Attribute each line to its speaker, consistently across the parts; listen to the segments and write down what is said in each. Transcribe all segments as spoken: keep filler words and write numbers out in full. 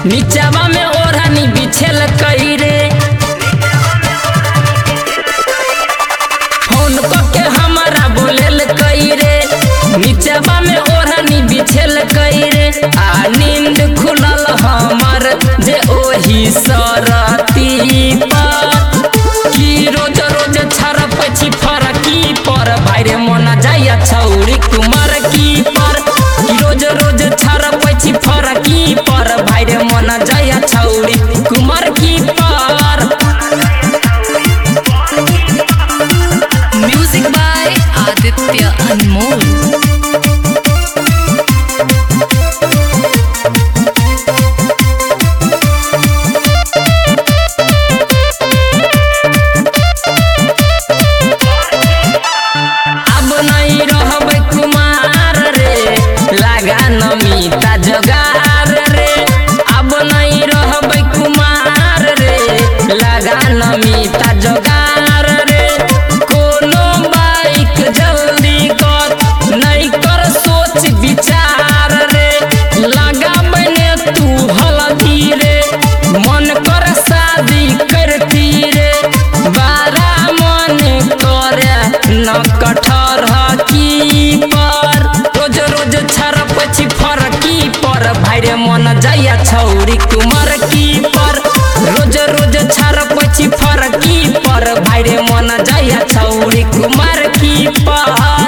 Speaker 1: नीचवा में ओढ़नी बिछेल कई रे फोन के हमारा बोलेल कई रे नीचवा में ओढ़नी बिछेल कई रे आ नींद खुलल हमर जे ओही सरती पर की रोज रोज छरप छी फरकी पर भाईरे मन जाया छौरी कुमार की पर की रोज रोज छरप छी फरकी पर भाईरे मन जाया छौरी कुमार की पर।
Speaker 2: Music by Aditya Anmol.
Speaker 1: नमिता जोगार रे अब नहीं रहबै कुमार रे लगा नमिता जोगार रे कोनो बाइक जल्दी कर नहीं कर सोच विचार रे लगाबै ने तू हल्दी रे मन कर शादी करती रे बारा मन करे न कठर की पर रोज रोज छरप छी फरकी पर भाईरे मन जाया छौरी कुमार की पर रोज रोज छरप छी फरकी पर भाईरे मन जाया छौरी कुमार की पर।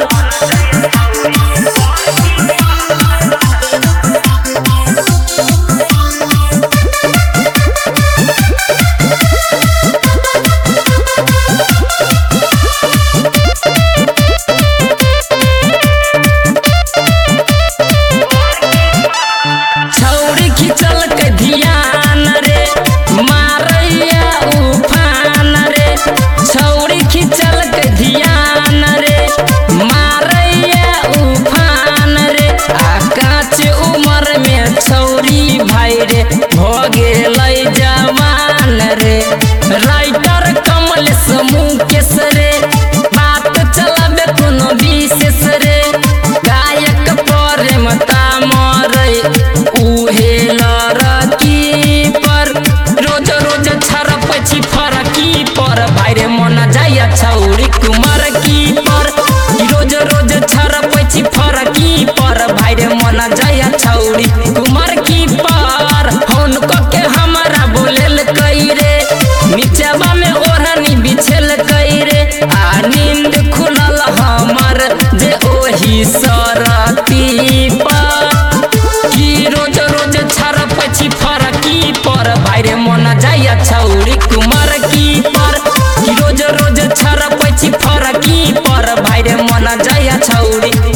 Speaker 1: खिचल के ध्यान रे मारैया उफान रे छौरी खिचल के ध्यान रे मारैया उफान रे आ काच उम्र में छौरी भाई रे भ गेलै जवान रे राइटर कमलेश मुकेश रे बात चलाबे कोनो विशेष रे गायक प्रेम तामरै उहे लड़की पर रोज रोज छरप छी फरकी पर भाईरे मन जाया छौरी कुमार की पर रोज रोज छरप छी फरकी पर भाईरे मन जाया छौरी कुमार की पर फोन के हमारा बोलेल कई रे नीचवा में ओढ़नी बिछेल कई रे आ नींद खुलल हमर जे ओही सरती पर की रोज रोज छरप छी फरकी पर भाईरे मन जाया छौरी कुमार की पर की रोज रोज छरप छी फरकी पर भाईरे मन जाया छौरी